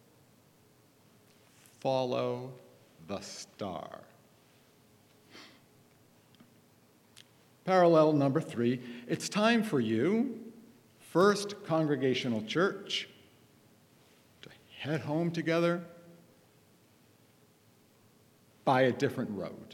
Follow the star. Parallel number 3, it's time for you, First Congregational Church, to head home together by a different road.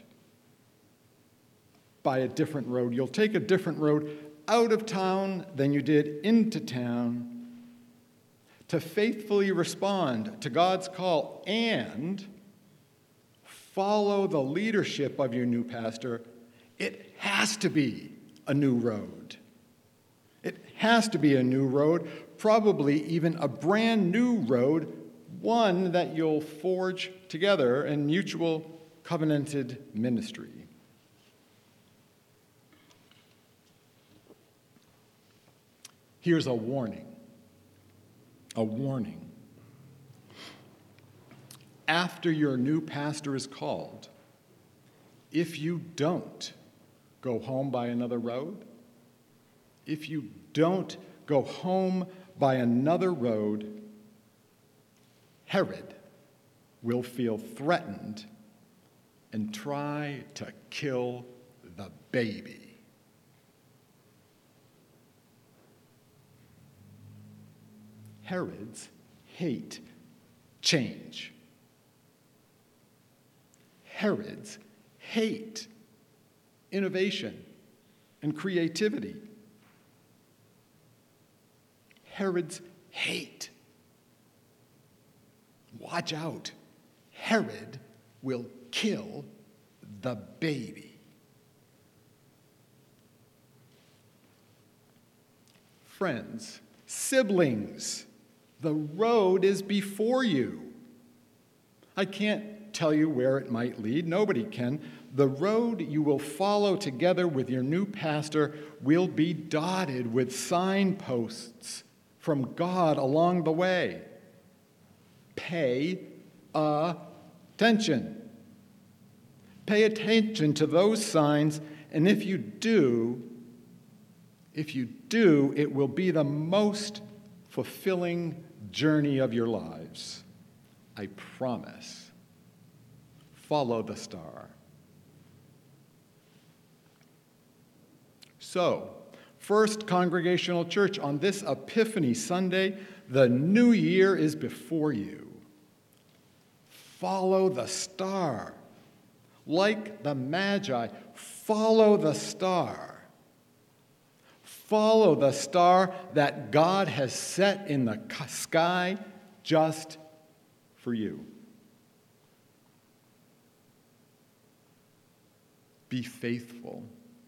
By a different road. You'll take a different road out of town than you did into town to faithfully respond to God's call and follow the leadership of your new pastor. It has to be a new road. It has to be a new road, probably even a brand new road, one that you'll forge together in mutual covenanted ministry. Here's a warning. A warning. After your new pastor is called, if you don't go home by another road, if you don't go home by another road, Herod will feel threatened and try to kill the baby. Herods hate change. Herods hate innovation and creativity. Herods hate. Watch out. Herod will kill the baby. Friends, siblings, the road is before you. I can't tell you where it might lead. Nobody can. The road you will follow together with your new pastor will be dotted with signposts from God along the way. Pay attention. Pay attention to those signs, and if you do, it will be the most fulfilling journey of your lives. I promise. Follow the star. So, First Congregational Church, on this Epiphany Sunday, the new year is before you. Follow the star. Like the Magi, follow the star. Follow the star that God has set in the sky just for you. Be faithful.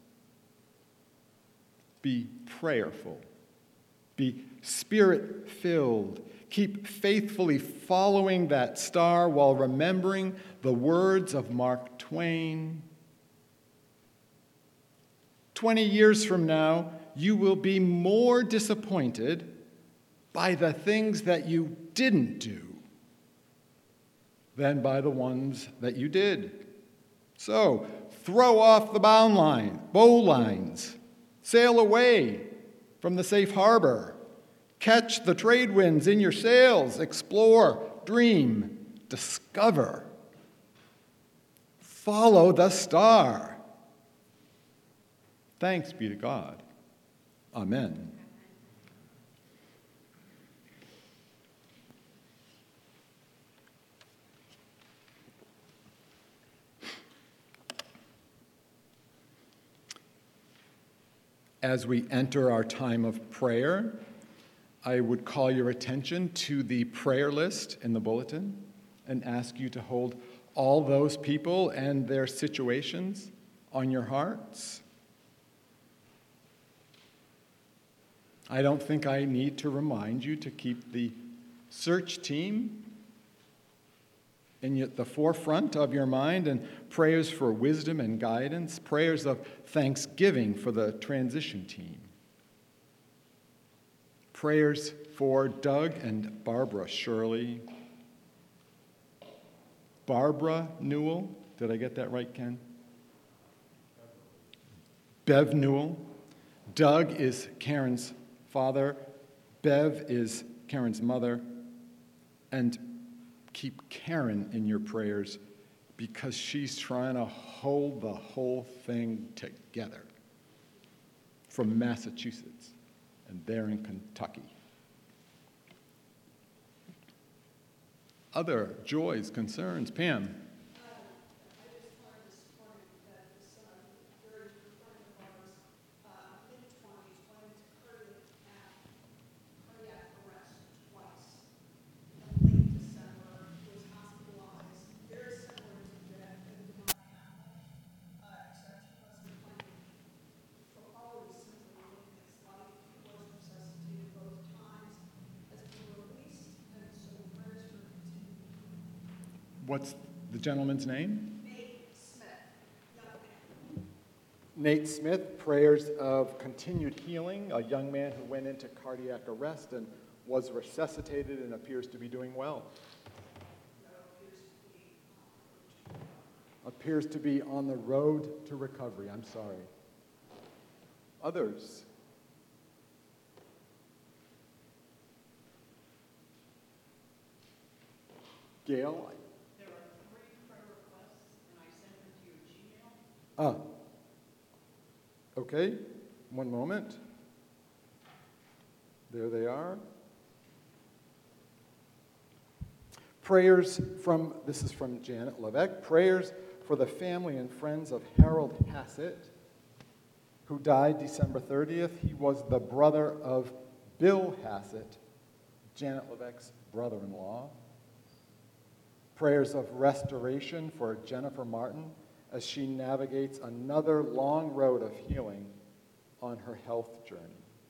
Be prayerful. Be spirit-filled. Keep faithfully following that star while remembering the words of Mark Twain. 20 years from now, you will be more disappointed by the things that you didn't do than by the ones that you did. So, throw off the bow lines, sail away from the safe harbor, catch the trade winds in your sails, explore, dream, discover. Follow the star. Thanks be to God. Amen. As we enter our time of prayer, I would call your attention to the prayer list in the bulletin and ask you to hold all those people and their situations on your hearts. I don't think I need to remind you to keep the search team in the forefront of your mind, and prayers for wisdom and guidance, prayers of thanksgiving for the transition team, prayers for Doug and Barbara Shirley, Barbara Newell, did I get that right, Ken? Bev Newell. Doug is Karen's father, Bev is Karen's mother, and keep Karen in your prayers because she's trying to hold the whole thing together from Massachusetts, and they're in Kentucky. Other joys, concerns, Pam? What's the gentleman's name? Nate Smith, young man. Nate Smith, prayers of continued healing, a young man who went into cardiac arrest and was resuscitated and appears to be doing well. Appears to be on the road to recovery. I'm sorry. Others? Gail? There are 3 prayer requests, and I sent them to your Gmail. Okay. One moment. There they are. Prayers from, this is from Janet Levesque, prayers for the family and friends of Harold Hassett, who died December 30th. He was the brother of Bill Hassett, Janet Levesque's brother-in-law. Prayers of restoration for Jennifer Martin as she navigates another long road of healing on her health journey.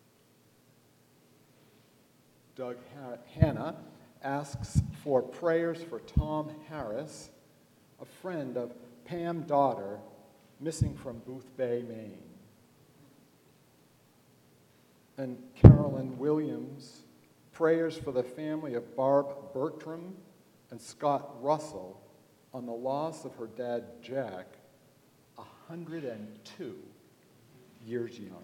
Doug Hanna asks for prayers for Tom Harris, a friend of Pam Daughter, missing from Booth Bay, Maine. And Carolyn Williams, prayers for the family of Barb Bertram and Scott Russell on the loss of her dad, Jack, 102 years young.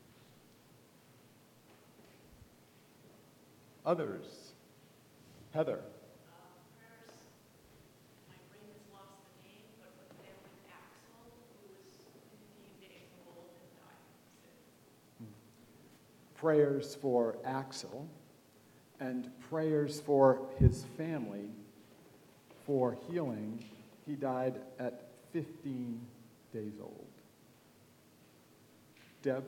Others? Heather? Prayers, my brain has lost the name, but for the family of Axel, who was 15 days old and died. Prayers for Axel and prayers for his family for healing. He died at 15 days old. Deb?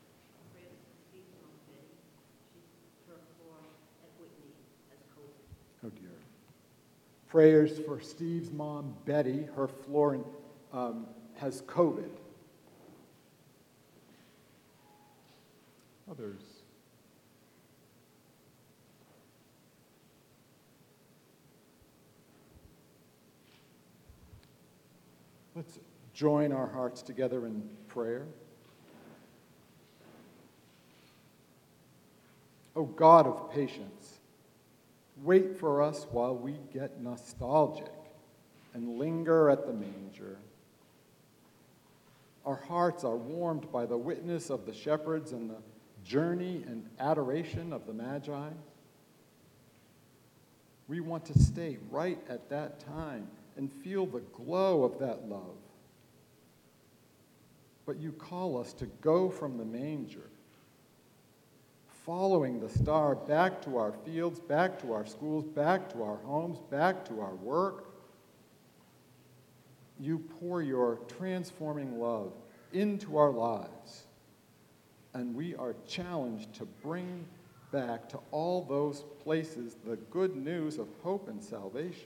Oh dear. Prayers for Steve's mom, Betty. Her floor has COVID. Others? Let's join our hearts together in prayer. O God of patience, wait for us while we get nostalgic and linger at the manger. Our hearts are warmed by the witness of the shepherds and the journey and adoration of the Magi. We want to stay right at that time and feel the glow of that love. But you call us to go from the manger, following the star back to our fields, back to our schools, back to our homes, back to our work. You pour your transforming love into our lives, and we are challenged to bring back to all those places the good news of hope and salvation.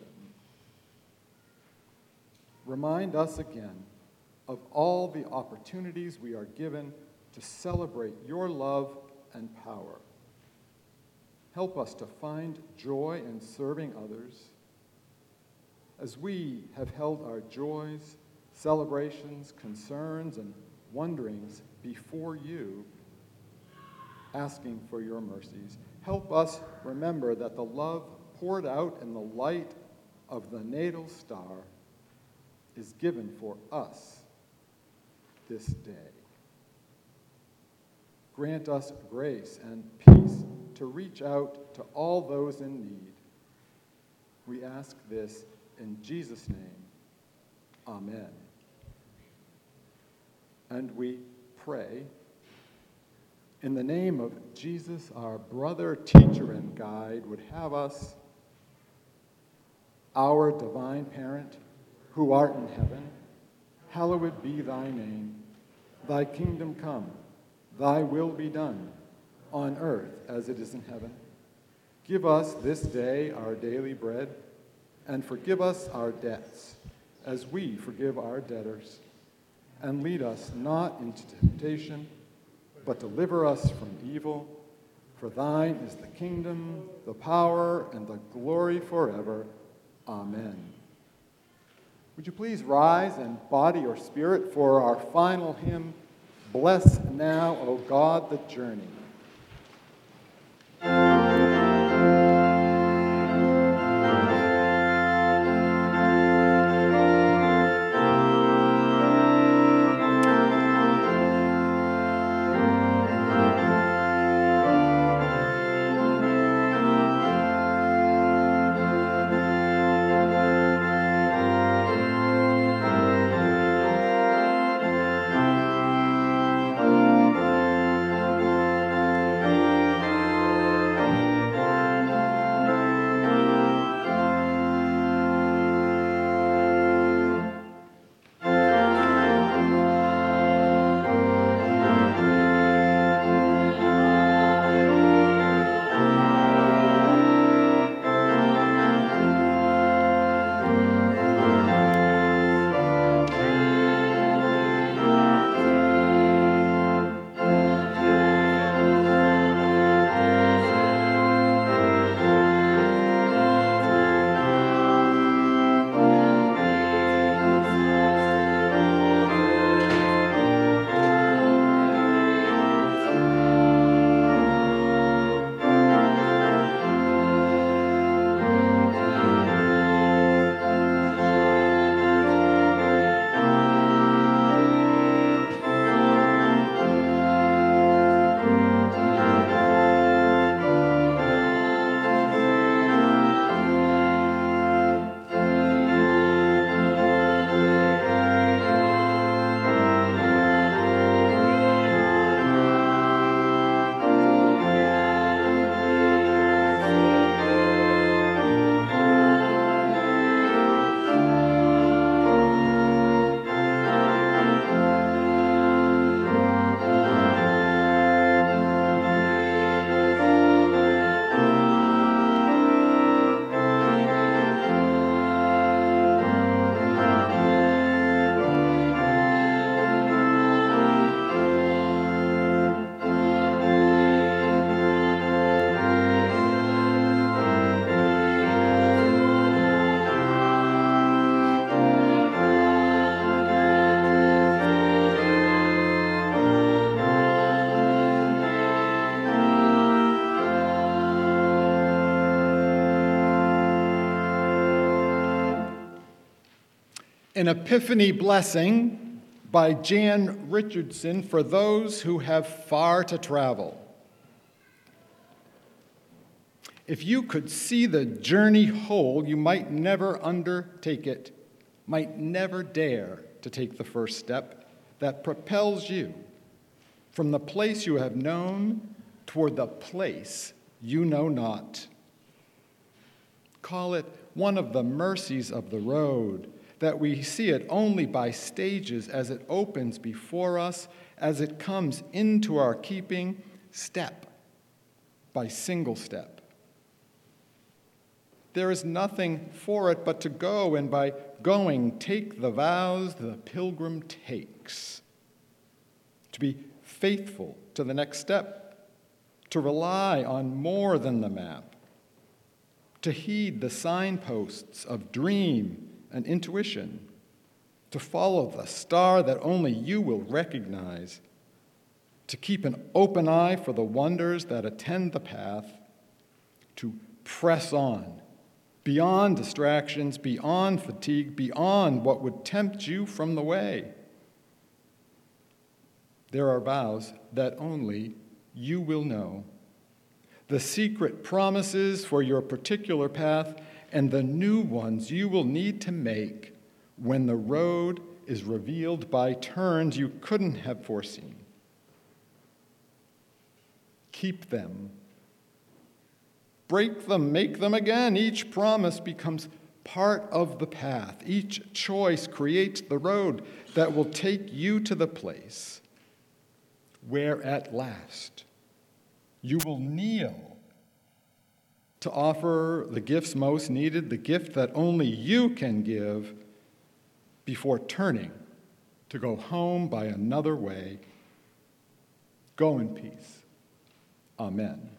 Remind us again of all the opportunities we are given to celebrate your love and power. Help us to find joy in serving others as we have held our joys, celebrations, concerns, and wonderings before you, asking for your mercies. Help us remember that the love poured out in the light of the natal star is given for us this day. Grant us grace and peace to reach out to all those in need. We ask this in Jesus' name. Amen. And we pray in the name of Jesus, our brother, teacher, and guide, would have us, our divine parent, who art in heaven, hallowed be thy name. Thy kingdom come, thy will be done, on earth as it is in heaven. Give us this day our daily bread, and forgive us our debts, as we forgive our debtors. And lead us not into temptation, but deliver us from evil. For thine is the kingdom, the power, and the glory forever. Amen. Would you please rise in body or spirit for our final hymn, Bless Now, O God, the Journey. An Epiphany Blessing by Jan Richardson for those who have far to travel. If you could see the journey whole, you might never undertake it. might never dare to take the first step that propels you from the place you have known toward the place you know not. Call it one of the mercies of the road, that we see it only by stages as it opens before us, as it comes into our keeping, step by single step. There is nothing for it but to go, and by going, take the vows the pilgrim takes. To be faithful to the next step, to rely on more than the map, to heed the signposts of dream and intuition, to follow the star that only you will recognize, to keep an open eye for the wonders that attend the path, to press on, beyond distractions, beyond fatigue, beyond what would tempt you from the way. There are vows that only you will know, the secret promises for your particular path, and the new ones you will need to make when the road is revealed by turns you couldn't have foreseen. Keep them. Break them, make them again. Each promise becomes part of the path. Each choice creates the road that will take you to the place where at last you will kneel to offer the gifts most needed, the gift that only you can give, before turning to go home by another way. Go in peace. Amen.